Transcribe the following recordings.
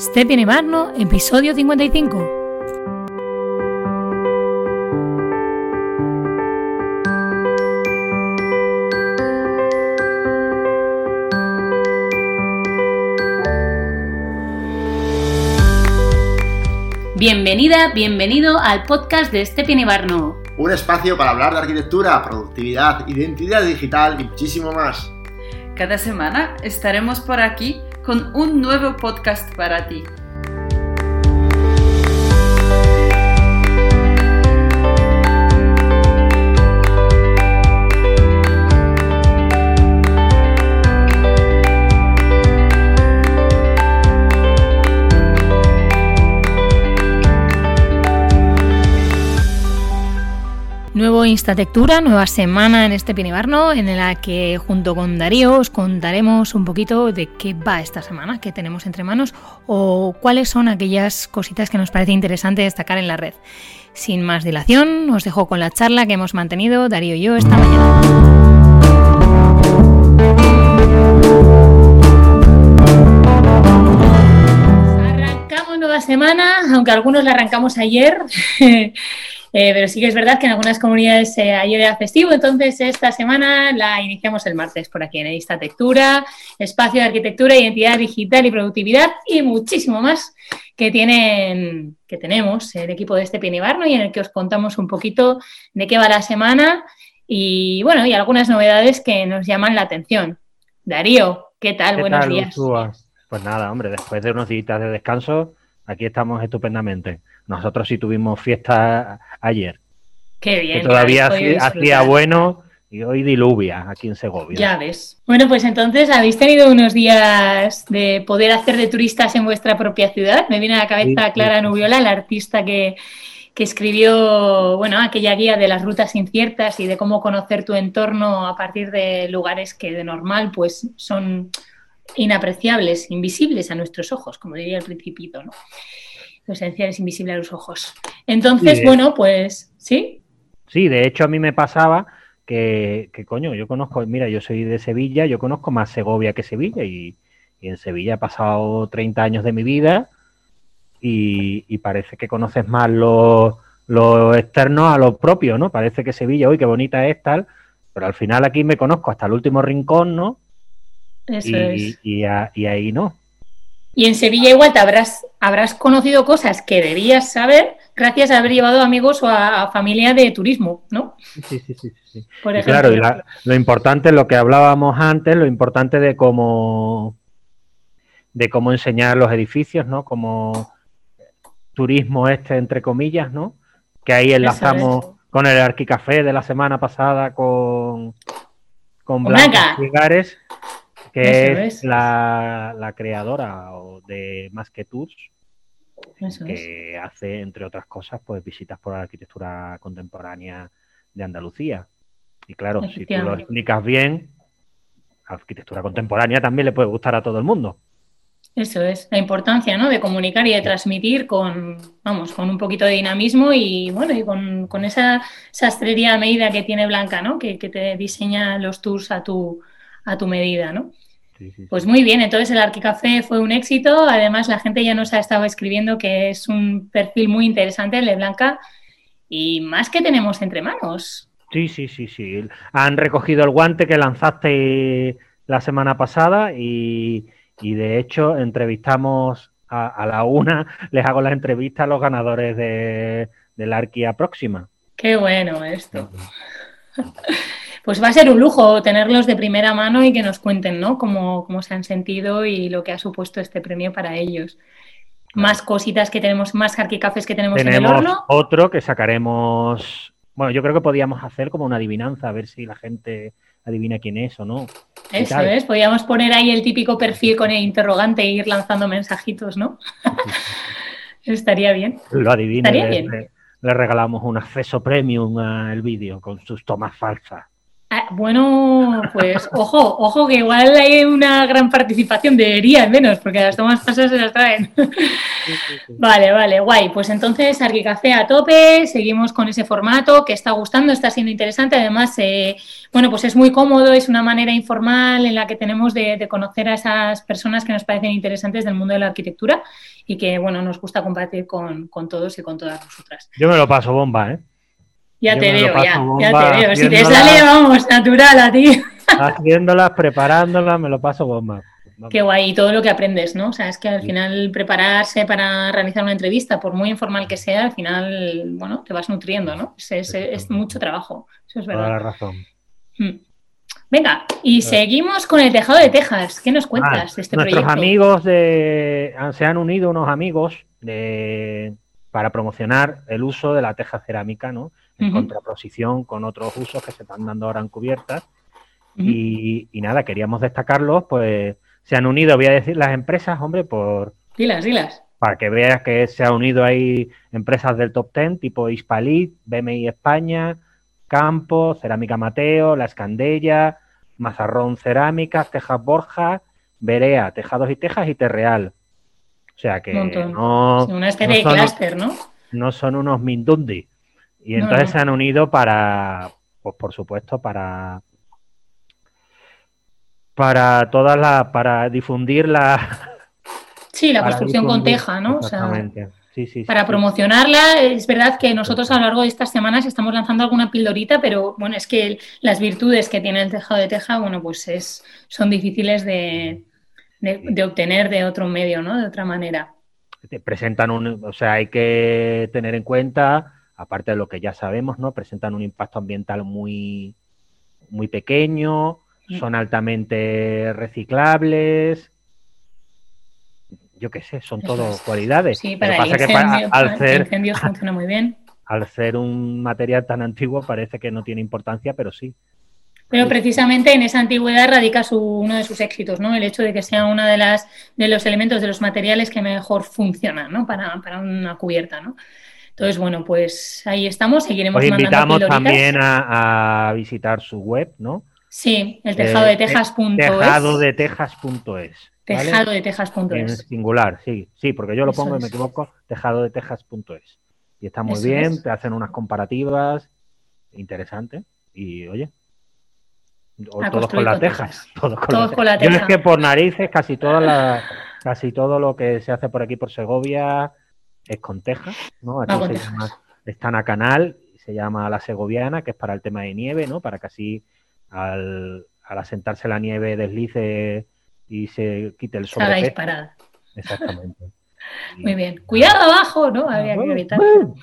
Stepien y Barno, episodio 55. Bienvenida, bienvenido al podcast de Stepien y Barno. Un espacio para hablar de arquitectura, productividad, identidad digital y muchísimo más. Cada semana estaremos por aquí con un nuevo podcast para ti. Nuevo Instatectura, nueva semana en Stepien y Barno, en la que junto con Darío os contaremos un poquito de qué va esta semana, qué tenemos entre manos o cuáles son aquellas cositas que nos parece interesante destacar en la red. Sin más dilación, os dejo con la charla que hemos mantenido Darío y yo esta mañana. Arrancamos nueva semana, aunque algunos la arrancamos ayer. Pero sí que es verdad que en algunas comunidades ayer era festivo, entonces esta semana la iniciamos el martes por aquí en Instatectura, espacio de arquitectura, identidad digital y productividad y muchísimo más que tenemos el equipo de Stepien y Barno y en el que os contamos un poquito de qué va la semana y bueno, y algunas novedades que nos llaman la atención. Darío, ¿qué tal? Buenos días. Pues nada, hombre, después de unos días de descanso, aquí estamos estupendamente. Nosotros sí tuvimos fiesta ayer. Qué bien. Que todavía hacía bueno y hoy diluvia aquí en Segovia. Ya ves. Bueno, pues entonces, ¿habéis tenido unos días de poder hacer de turistas en vuestra propia ciudad? Me viene a la cabeza Clara Nubiola, la artista que escribió, bueno, aquella guía de las rutas inciertas y de cómo conocer tu entorno a partir de lugares que de normal pues son inapreciables, invisibles a nuestros ojos, como diría el Principito, ¿no? Lo esencial es invisible a los ojos. Entonces, sí, bueno, pues, ¿sí? Sí, de hecho a mí me pasaba que coño, yo conozco, mira, yo soy de Sevilla, yo conozco más Segovia que Sevilla y en Sevilla he pasado 30 años de mi vida y parece que conoces más lo externo a lo propio, ¿no? Parece que Sevilla, uy, qué bonita es tal, pero al final aquí me conozco hasta el último rincón, ¿no? Eso es. Y ahí no. Y en Sevilla igual te habrás conocido cosas que debías saber gracias a haber llevado amigos o a familia de turismo, ¿no? Sí. Por ejemplo. Claro, y lo importante, lo que hablábamos antes, lo importante de cómo enseñar los edificios, ¿no? Como turismo entre comillas, ¿no? Que ahí enlazamos con el Arquicafé de la semana pasada con Blanca Cigares, que es la creadora de Más que Tours, que hace, entre otras cosas, pues visitas por la arquitectura contemporánea de Andalucía. Y claro, si tú lo explicas bien, la arquitectura contemporánea también le puede gustar a todo el mundo. Eso es, la importancia, ¿no? De comunicar y de transmitir con un poquito de dinamismo y bueno, y con esa sastrería a medida que tiene Blanca, ¿no? Que te diseña los tours a tu medida, ¿no? Sí. Pues muy bien, entonces el Arquicafé fue un éxito, además la gente ya nos ha estado escribiendo que es un perfil muy interesante el de Blanca y más que tenemos entre manos. Sí. Han recogido el guante que lanzaste la semana pasada y de hecho entrevistamos a la una, les hago la entrevista a los ganadores de la Arquia próxima. Qué bueno esto. Pues va a ser un lujo tenerlos de primera mano y que nos cuenten, ¿no? Cómo se han sentido y lo que ha supuesto este premio para ellos. Más cositas que tenemos, más arquicafés que tenemos en el horno. Tenemos otro que sacaremos. Bueno, yo creo que podíamos hacer como una adivinanza, a ver si la gente adivina quién es o no. Eso es, podíamos poner ahí el típico perfil con el interrogante e ir lanzando mensajitos, ¿no? Estaría bien. Lo adivina. Estaría bien. Le regalamos un acceso premium al vídeo con sus tomas falsas. Bueno, pues ojo, que igual hay una gran participación, debería al menos, porque las tomas falsas se las traen. Sí. Vale, guay. Pues entonces Arquicafé a tope, seguimos con ese formato que está gustando, está siendo interesante. Además, bueno, pues es muy cómodo, es una manera informal en la que tenemos de conocer a esas personas que nos parecen interesantes del mundo de la arquitectura y que, bueno, nos gusta compartir con todos y con todas nosotras. Yo me lo paso bomba, ¿eh? Ya te veo. Bomba, Si te sale, vamos, natural a ti. Haciéndolas, preparándolas, me lo paso bomba. Qué guay, y todo lo que aprendes, ¿no? O sea, es que al final prepararse para realizar una entrevista, por muy informal que sea, al final, bueno, te vas nutriendo, ¿no? Es mucho trabajo, eso es verdad. Toda la razón. Venga, y seguimos con el tejado de Texas. ¿Qué nos cuentas de este nuestros proyecto? Nuestros amigos se han unido unos amigos para promocionar el uso de la teja cerámica, ¿no? En contraposición con otros usos que se están dando ahora en cubiertas. Y nada, queríamos destacarlos, pues se han unido, voy a decir las empresas, hombre, Dilas. Para que veas que se han unido ahí empresas del top 10, tipo Hispalit, BMI España, Campo, Cerámica Mateo, La Escandella, Mazarrón Cerámicas, Tejas Borja, Berea, Tejados y Tejas y Terreal. O sea que no... Sí, una especie de clúster, ¿no? No son unos mindundi. Y entonces se han unido para, pues por supuesto, para difundir la... Sí, la construcción con teja, ¿no? Exactamente. O sea, sí, para promocionarla, es verdad que nosotros a lo largo de estas semanas estamos lanzando alguna pildorita, pero bueno, es que las virtudes que tiene el tejado de teja, bueno, pues son difíciles de obtener de otro medio, ¿no? De otra manera. Te presentan o sea, hay que tener en cuenta, aparte de lo que ya sabemos, ¿no? Presentan un impacto ambiental muy, muy pequeño, son altamente reciclables. Yo qué sé, son todo cualidades. Sí, para el incendio funciona muy bien. Al ser un material tan antiguo parece que no tiene importancia, pero sí. Pero precisamente en esa antigüedad radica uno de sus éxitos, ¿no? El hecho de que sea uno de los elementos, de los materiales que mejor funcionan, ¿no? Para una cubierta, ¿no? Entonces, bueno, pues ahí estamos, seguiremos mandando invitamos también a visitar su web, ¿no? Sí, el tejadodetejas.es. Tejadodetejas.es. Tejadodetejas.es. En singular, sí, porque yo lo pongo y me equivoco, tejadodetejas.es. Y está muy bien, te hacen unas comparativas interesantes y, oye, todos con las tejas. Todos con la teja. Yo es que por narices casi todo lo que se hace por aquí por Segovia es con teja, ¿no? Aquí se llama Estana Canal, se llama La Segoviana, que es para el tema de nieve, ¿no? Para que así al asentarse la nieve deslice y se quite el sobrepeso. Hagáis parada. Exactamente. Muy bien. Cuidado abajo, ¿no? Habría que evitar.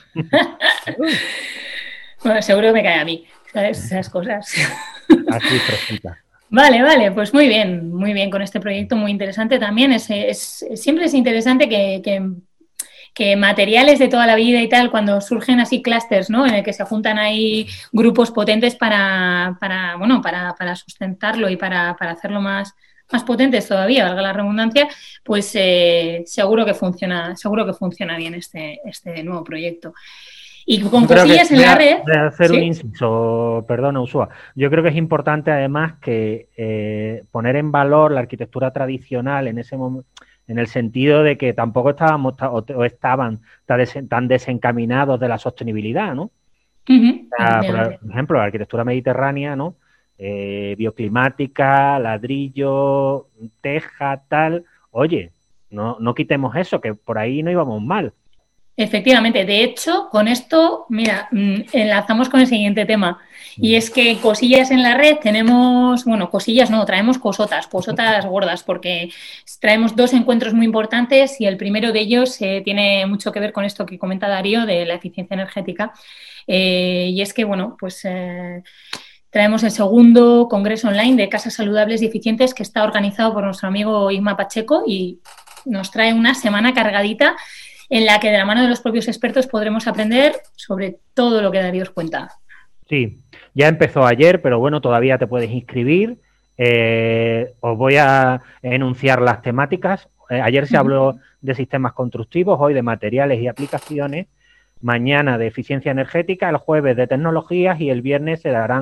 Bueno, seguro me cae a mí, ¿sabes? Esas cosas. Así fresquita. Vale, pues muy bien con este proyecto, muy interesante también. Siempre es interesante que materiales de toda la vida y tal, cuando surgen así clústeres, ¿no? En el que se juntan ahí grupos potentes para sustentarlo y para hacerlo más potentes todavía, valga la redundancia, pues seguro que funciona bien este nuevo proyecto. Y con cosillas en la red. Voy a hacer un inciso, perdona, Ushua. Yo creo que es importante además que poner en valor la arquitectura tradicional en ese momento, en el sentido de que tampoco estaban tan desencaminados de la sostenibilidad, ¿no? O sea, por ejemplo, la arquitectura mediterránea, ¿no? Bioclimática, ladrillo, teja, tal. Oye, no quitemos eso, que por ahí no íbamos mal. Efectivamente, de hecho, con esto, mira, enlazamos con el siguiente tema. Y es que cosillas en la red tenemos, bueno, cosillas no, traemos cosotas gordas, porque traemos 2 encuentros muy importantes y el primero de ellos tiene mucho que ver con esto que comenta Darío de la eficiencia energética. Y es que, bueno, pues traemos el segundo congreso online de casas saludables y eficientes que está organizado por nuestro amigo Isma Pacheco y nos trae una semana cargadita en la que de la mano de los propios expertos podremos aprender sobre todo lo que Darío os cuenta. Sí, ya empezó ayer, pero bueno, todavía te puedes inscribir. Os voy a enunciar las temáticas. Ayer se habló de sistemas constructivos, hoy de materiales y aplicaciones, mañana de eficiencia energética, el jueves de tecnologías y el viernes se darán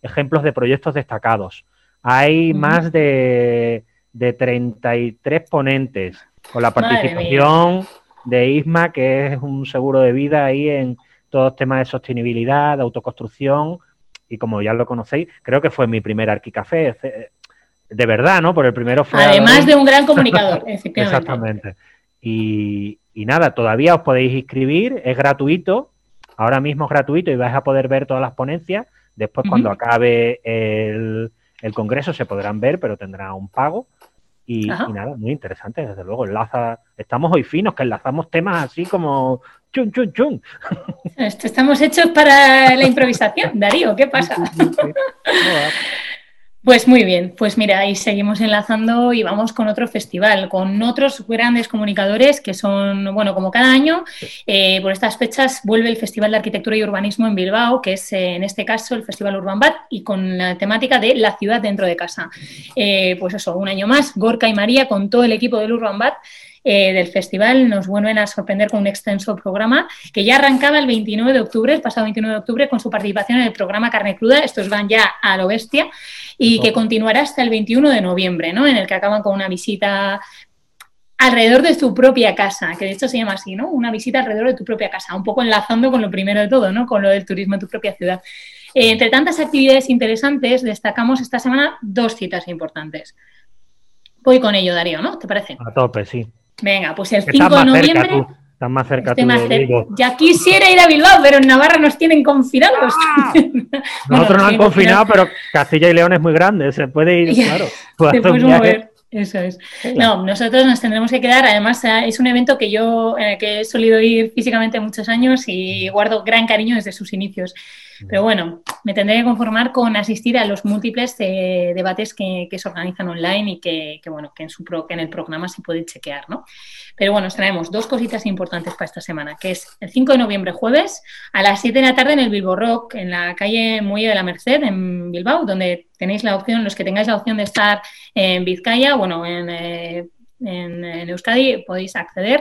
ejemplos de proyectos destacados. Hay más de 33 ponentes, con la participación de ISMA, que es un seguro de vida ahí en todos los temas de sostenibilidad, de autoconstrucción, y como ya lo conocéis, creo que fue mi primer Arquicafé, de verdad, ¿no? Porque el primero fue... Además de un gran comunicador, efectivamente. Exactamente. Y nada, todavía os podéis inscribir, es gratuito, ahora mismo es gratuito y vais a poder ver todas las ponencias. Después, cuando acabe el congreso, se podrán ver, pero tendrá un pago. Y nada, muy interesante, desde luego. Estamos hoy finos, que enlazamos temas así como chun, chun, chun. Estamos hechos para la improvisación, Darío, ¿qué pasa? Pues muy bien, pues mira, ahí seguimos enlazando y vamos con otro festival, con otros grandes comunicadores que son, bueno, como cada año, por estas fechas vuelve el Festival de Arquitectura y Urbanismo en Bilbao, que es en este caso el Festival Urbanbat, y con la temática de la ciudad dentro de casa. Pues eso, un año más, Gorka y María con todo el equipo del Urbanbat del festival nos vuelven a sorprender con un extenso programa que ya arrancaba el 29 de octubre, el pasado 29 de octubre, con su participación en el programa Carne Cruda. Estos van ya a lo bestia y que continuará hasta el 21 de noviembre, ¿no? En el que acaban con una visita alrededor de tu propia casa, que de hecho se llama así, ¿no? Una visita alrededor de tu propia casa, un poco enlazando con lo primero de todo, ¿no? Con lo del turismo en tu propia ciudad. Entre tantas actividades interesantes, destacamos esta semana 2 citas importantes. Voy con ello, Darío, ¿no? ¿Te parece? A tope, sí. Venga, pues el 5 de noviembre... Estás más cerca tú de Bilbao. Ya quisiera ir a Bilbao, pero en Navarra nos tienen confinados. Nosotros nos han confinado, pero Castilla y León es muy grande, se puede ir, claro. Te puedes mover. Eso es. No, nosotros nos tendremos que quedar. Además, es un evento que yo que he solido ir físicamente muchos años y guardo gran cariño desde sus inicios. Pero bueno, me tendré que conformar con asistir a los múltiples debates que se organizan online y que en el programa se puede chequear, ¿no? Pero bueno, os traemos 2 cositas importantes para esta semana, que es el 5 de noviembre, jueves, a las 7 de la tarde en el Bilbo Rock, en la calle Muelle de la Merced, en Bilbao, donde tenéis la opción, los que tengáis la opción de estar en Vizcaya, bueno, en Euskadi, podéis acceder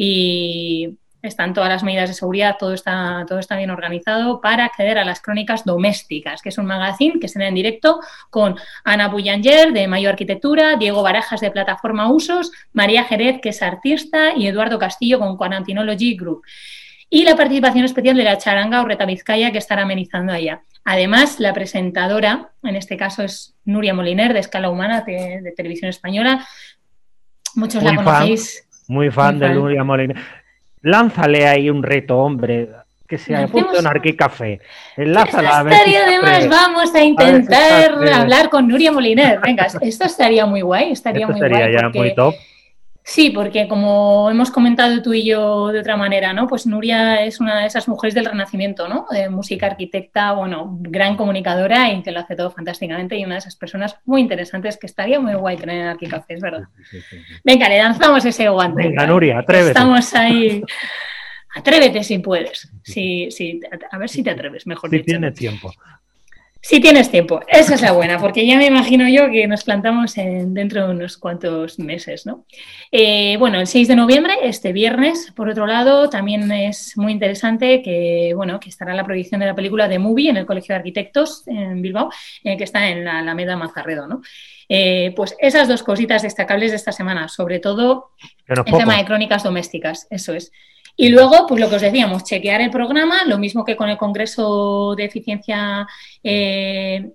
y están todas las medidas de seguridad, todo está bien organizado para acceder a las Crónicas Domésticas, que es un magazine que se da en directo con Ana Boulanger, de Mayo Arquitectura, Diego Barajas, de Plataforma Usos, María Jerez, que es artista, y Eduardo Castillo, con Quarantinology Group. Y la participación especial de la charanga Urreta Vizcaya, que estará amenizando allá. Además, la presentadora, en este caso es Nuria Moliner, de Escala Humana, de Televisión Española. Muchos la conocéis. Muy fan de Nuria Moliner. Lánzale ahí un reto, hombre, que se apunte un Arquicafé. Enlázala a ver. Estaría de más, vamos a intentar hablar con Nuria Moliner. Venga, esto estaría muy guay, estaría ya muy top. Sí, porque como hemos comentado tú y yo de otra manera, ¿no? Pues Nuria es una de esas mujeres del Renacimiento, ¿no? De música, arquitecta, bueno, gran comunicadora y que lo hace todo fantásticamente y una de esas personas muy interesantes que estaría muy guay tener en Arquicafé, es verdad. Sí. Venga, le lanzamos ese guante. Venga, Nuria, atrévete. Estamos ahí. Atrévete si puedes. Sí, a ver si te atreves, mejor dicho. Si tienes tiempo. Si tienes tiempo, esa es la buena, porque ya me imagino yo que nos plantamos dentro de unos cuantos meses, ¿no? Bueno, el 6 de noviembre, este viernes, por otro lado, también es muy interesante que estará la proyección de la película The Movie en el Colegio de Arquitectos en Bilbao, que está en la Alameda Mazarredo, ¿no? Pues esas 2 cositas destacables de esta semana, sobre todo el tema de crónicas domésticas, eso es. Y luego, pues lo que os decíamos, chequear el programa, lo mismo que con el Congreso de Eficiencia de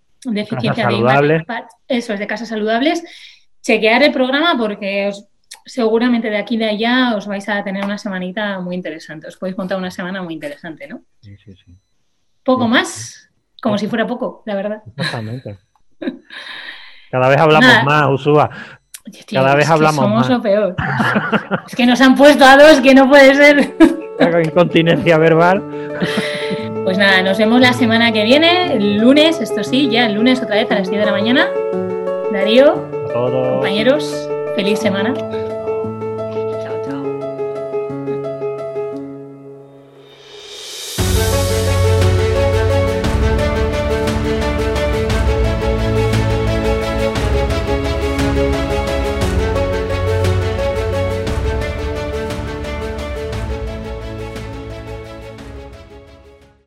eso es, de Casas Saludables, chequear el programa porque seguramente de aquí y de allá os vais a tener una semanita muy interesante, os podéis montar una semana muy interesante, ¿no? Sí. Poco más, como si fuera poco, la verdad. Exactamente. Cada vez hablamos más, Ursúa. Tío, cada vez hablamos somos más. Lo peor. Es que nos han puesto a 2 que no puede ser. Incontinencia verbal. Pues nada, nos vemos la semana que viene, el lunes, esto sí, ya el lunes otra vez a las 10 de la mañana. Darío, compañeros, feliz semana.